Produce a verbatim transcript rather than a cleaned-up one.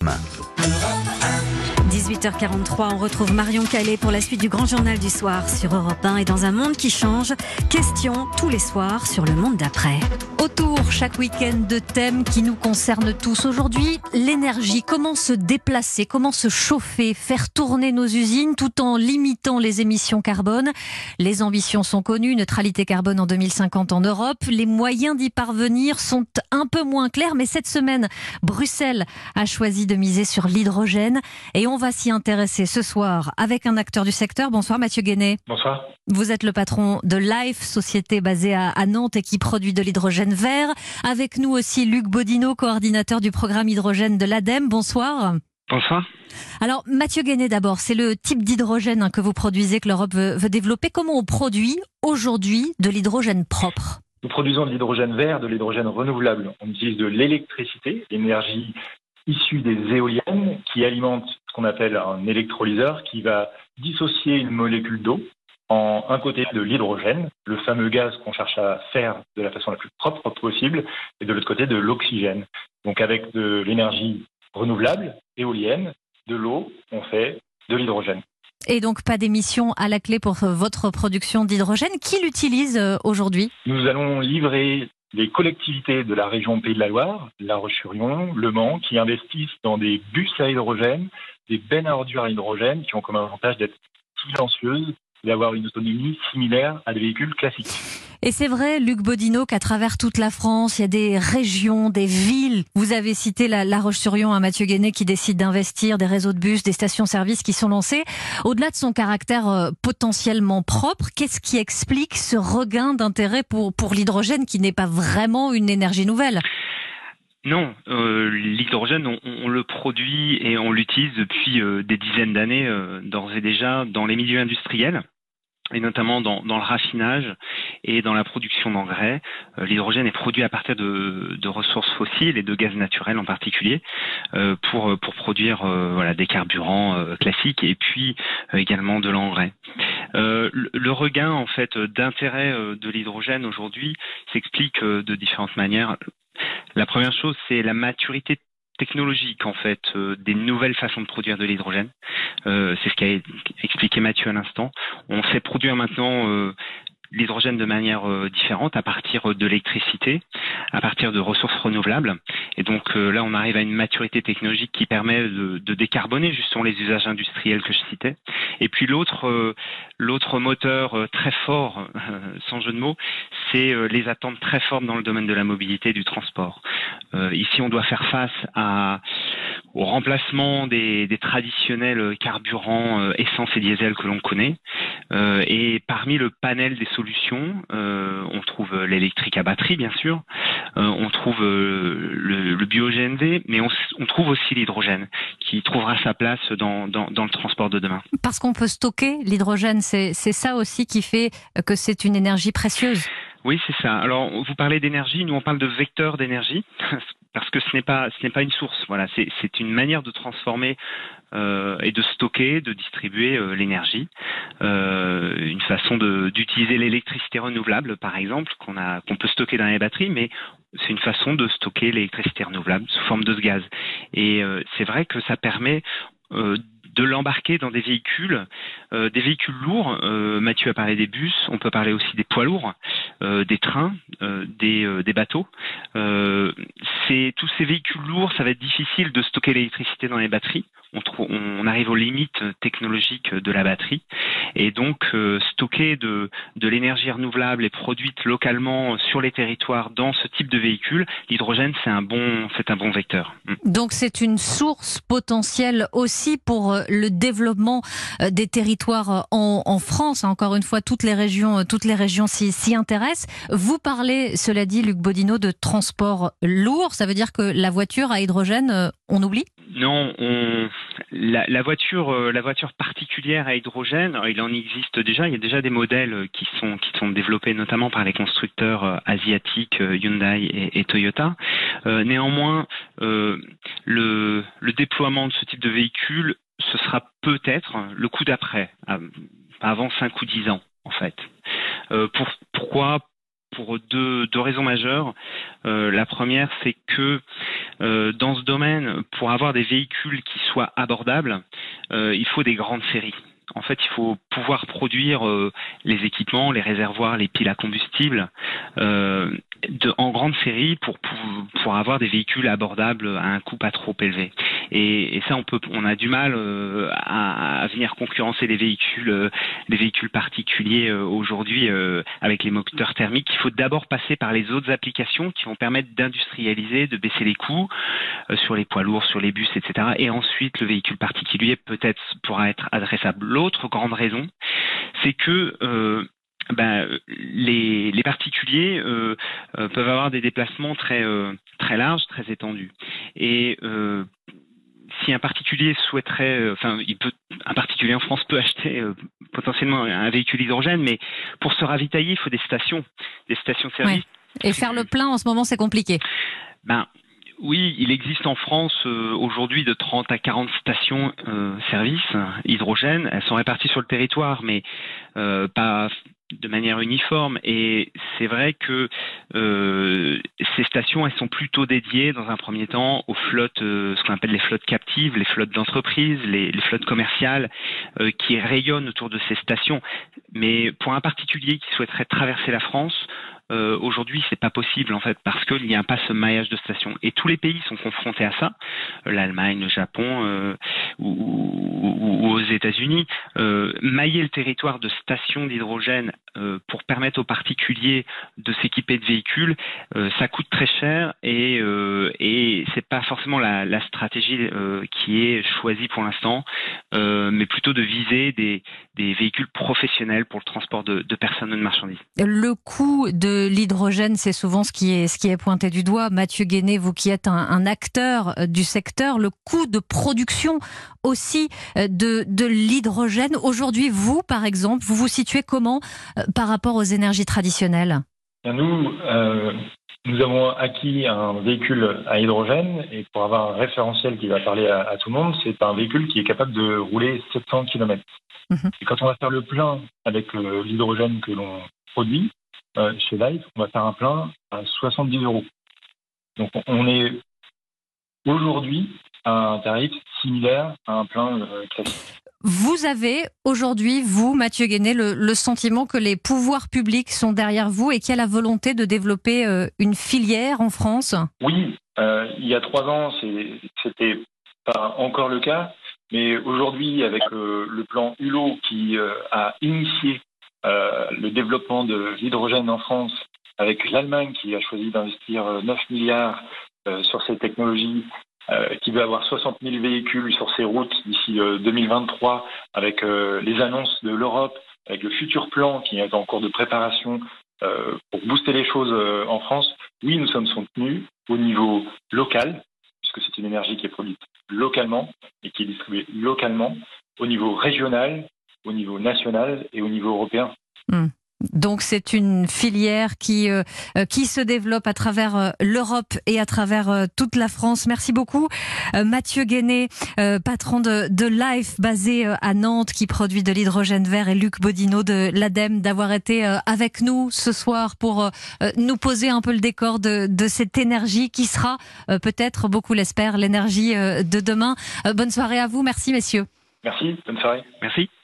dix-huit heures quarante-trois, on retrouve Marion Calais pour la suite du Grand Journal du Soir sur Europe un. Et dans un monde qui change, question tous les soirs sur le monde d'après. Autour, chaque week-end, de thèmes qui nous concernent tous. Aujourd'hui, l'énergie. Comment se déplacer, comment se chauffer, faire tourner nos usines tout en limitant les émissions carbone. Les ambitions sont connues, neutralité carbone en deux mille cinquante en Europe. Les moyens d'y parvenir sont un peu moins clairs, mais cette semaine, Bruxelles a choisi de miser sur l'hydrogène. Et on va s'y intéresser ce soir avec un acteur du secteur. Bonsoir Mathieu Guéné. Bonsoir. Vous êtes le patron de Life, société basée à, à Nantes et qui produit de l'hydrogène vert. Avec nous aussi Luc Bodino, coordinateur du programme hydrogène de l'ADEME. Bonsoir. Bonsoir. Alors Mathieu Guéné d'abord, c'est le type d'hydrogène que vous produisez, que l'Europe veut, veut développer. Comment on produit aujourd'hui de l'hydrogène propre ? Nous produisons de l'hydrogène vert, de l'hydrogène renouvelable. On utilise de l'électricité, l'énergie issue des éoliennes qui alimentent ce qu'on appelle un électrolyseur qui va dissocier une molécule d'eau en un côté de l'hydrogène, le fameux gaz qu'on cherche à faire de la façon la plus propre possible, et de l'autre côté de l'oxygène. Donc avec de l'énergie renouvelable, éolienne, de l'eau, on fait de l'hydrogène. Et donc pas d'émissions à la clé pour votre production d'hydrogène. Qui l'utilise aujourd'hui ? Nous allons livrer les collectivités de la région Pays de la Loire, La Roche-sur-Yon, Le Mans, qui investissent dans des bus à hydrogène, des bennes à ordures à hydrogène, qui ont comme avantage d'être silencieuses et d'avoir une autonomie similaire à des véhicules classiques. Et c'est vrai, Luc Bodino, qu'à travers toute la France, il y a des régions, des villes. Vous avez cité la, la Roche-sur-Yon, hein, Mathieu Guéné, qui décide d'investir, des réseaux de bus, des stations-service qui sont lancés. Au-delà de son caractère euh, potentiellement propre, qu'est-ce qui explique ce regain d'intérêt pour, pour l'hydrogène, qui n'est pas vraiment une énergie nouvelle ? Non, euh, l'hydrogène, on, on le produit et on l'utilise depuis euh, des dizaines d'années, euh, d'ores et déjà, dans les milieux industriels, et notamment dans, dans le raffinage et dans la production d'engrais. Euh, l'hydrogène est produit à partir de, de ressources fossiles et de gaz naturel en particulier, euh, pour, pour produire euh, voilà, des carburants euh, classiques et puis euh, également de l'engrais. Euh, le, le regain en fait d'intérêt euh, de l'hydrogène aujourd'hui s'explique euh, de différentes manières. La première chose, c'est la maturité technologique en fait euh, des nouvelles façons de produire de l'hydrogène. Euh, c'est ce qu'a expliqué Mathieu à l'instant. On sait produire maintenant euh, l'hydrogène de manière euh, différente à partir de l'électricité, à partir de ressources renouvelables. Et donc euh, là, on arrive à une maturité technologique qui permet de, de décarboner justement les usages industriels que je citais. Et puis l'autre, euh, l'autre moteur euh, très fort, euh, sans jeu de mots, c'est euh, les attentes très fortes dans le domaine de la mobilité et du transport. Euh, ici, on doit faire face à, au remplacement des, des traditionnels carburants euh, essence et diesel que l'on connaît. Euh, et parmi le panel des solutions, euh, on trouve l'électrique à batterie, bien sûr. Euh, on trouve euh, le, le bio-G N V, mais on, on trouve aussi l'hydrogène qui trouvera sa place dans, dans, dans le transport de demain. Parce qu'on peut stocker l'hydrogène, c'est, c'est ça aussi qui fait que c'est une énergie précieuse. Oui, c'est ça. Alors, vous parlez d'énergie, nous on parle de vecteur d'énergie, parce que ce n'est pas, ce n'est pas une source. Voilà, c'est, c'est une manière de transformer euh, et de stocker, de distribuer euh, l'énergie. Euh, une façon de, d'utiliser l'électricité renouvelable, par exemple, qu'on a, qu'on peut stocker dans les batteries, mais c'est une façon de stocker l'électricité renouvelable sous forme de gaz. Et euh, c'est vrai que ça permet euh, de l'embarquer dans des véhicules, euh, des véhicules lourds. Euh, Mathieu a parlé des bus, on peut parler aussi des poids lourds, euh, des trains, euh, des, euh, des bateaux. Euh, c'est, tous ces véhicules lourds, ça va être difficile de stocker l'électricité dans les batteries. On, trouve, on arrive aux limites technologiques de la batterie. Et donc, euh, stocker de, de l'énergie renouvelable et produite localement sur les territoires dans ce type de véhicule, l'hydrogène, c'est un bon, c'est un bon vecteur. Donc, c'est une source potentielle aussi pour le développement des territoires en, en France. Encore une fois, toutes les régions, toutes les régions s'y, s'y intéressent. Vous parlez, cela dit, Luc Bodino, de transport lourd. Ça veut dire que la voiture à hydrogène, on oublie ? Non, on, la, la voiture, la voiture particulière à hydrogène, il en existe déjà. Il y a déjà des modèles qui sont qui sont développés notamment par les constructeurs asiatiques Hyundai et, et Toyota. Euh, néanmoins, euh, le, le déploiement de ce type de véhicule, ce sera peut-être le coup d'après, avant cinq ou dix ans en fait. Euh, pour, pourquoi ? Pour deux, deux raisons majeures. Euh, la première, c'est que euh, dans ce domaine, pour avoir des véhicules qui soient abordables, euh, il faut des grandes séries. En fait, il faut pouvoir produire euh, les équipements, les réservoirs, les piles à combustible euh, de, en grande série pour, pour pour avoir des véhicules abordables à un coût pas trop élevé. Et, et ça, on peut, on a du mal euh, à, à venir concurrencer les véhicules, euh, les véhicules particuliers euh, aujourd'hui euh, avec les moteurs thermiques. Il faut d'abord passer par les autres applications qui vont permettre d'industrialiser, de baisser les coûts euh, sur les poids lourds, sur les bus, et cetera. Et ensuite, le véhicule particulier peut-être pourra être adressable. L'autre grande raison, c'est que euh, ben, les, les particuliers euh, euh, peuvent avoir des déplacements très euh, très larges, très étendus. Et euh, si un particulier souhaiterait, euh, enfin, il peut, un particulier en France peut acheter euh, potentiellement un véhicule hydrogène, mais pour se ravitailler, il faut des stations, des stations de service. Ouais. Et faire le plein en ce moment, c'est compliqué. Ben oui, il existe en France euh, aujourd'hui de trente à quarante stations euh, services hydrogène. Elles sont réparties sur le territoire, mais euh, pas de manière uniforme. Et c'est vrai que euh, ces stations, elles sont plutôt dédiées dans un premier temps aux flottes, euh, ce qu'on appelle les flottes captives, les flottes d'entreprises, les, les flottes commerciales euh, qui rayonnent autour de ces stations. Mais pour un particulier qui souhaiterait traverser la France, Euh, aujourd'hui, c'est pas possible en fait parce qu'il n'y a pas ce maillage de stations et tous les pays sont confrontés à ça, l'Allemagne, le Japon euh, ou, ou, ou aux États-Unis. Euh, mailler le territoire de stations d'hydrogène euh, pour permettre aux particuliers de s'équiper de véhicules, euh, ça coûte très cher et euh, et c'est pas forcément la, la stratégie euh, qui est choisie pour l'instant, euh, mais plutôt de viser des des véhicules professionnels pour le transport de, de personnes et de marchandises. Le coût de l'hydrogène, c'est souvent ce qui est, ce qui est pointé du doigt. Mathieu Guéné, vous qui êtes un, un acteur du secteur, le coût de production aussi de, de l'hydrogène. Aujourd'hui, vous, par exemple, vous vous situez comment euh, par rapport aux énergies traditionnelles ? Bien, nous, euh, nous avons acquis un véhicule à hydrogène et pour avoir un référentiel qui va parler à, à tout le monde, c'est un véhicule qui est capable de rouler sept cents kilomètres. Mmh. Et quand on va faire le plein avec euh, l'hydrogène que l'on produit, Euh, chez Life, on va faire un plein à soixante-dix euros. Donc on est aujourd'hui à un tarif similaire à un plein euh, classique. Vous avez aujourd'hui, vous, Mathieu Guéné, le, le sentiment que les pouvoirs publics sont derrière vous et qu'il y a la volonté de développer euh, une filière en France ? Oui, euh, il y a trois ans, c'est, c'était pas encore le cas, mais aujourd'hui, avec euh, le plan Hulot qui euh, a initié Euh, le développement de l'hydrogène en France, avec l'Allemagne qui a choisi d'investir neuf milliards euh, sur ces technologies, euh, qui veut avoir soixante mille véhicules sur ses routes d'ici euh, deux mille vingt-trois, avec euh, les annonces de l'Europe, avec le futur plan qui est en cours de préparation euh, pour booster les choses euh, en France. Oui, nous sommes soutenus au niveau local, puisque c'est une énergie qui est produite localement et qui est distribuée localement, au niveau régional, au niveau national et au niveau européen. Mmh. Donc c'est une filière qui euh, qui se développe à travers euh, l'Europe et à travers euh, toute la France. Merci beaucoup euh, Mathieu Guéné, euh, patron de, de Life basé euh, à Nantes qui produit de l'hydrogène vert, et Luc Bodino de l'ADEME d'avoir été euh, avec nous ce soir pour euh, nous poser un peu le décor de, de cette énergie qui sera euh, peut-être, beaucoup l'espèrent, l'énergie euh, de demain. Euh, bonne soirée à vous, merci messieurs. Merci, bonne soirée. Merci.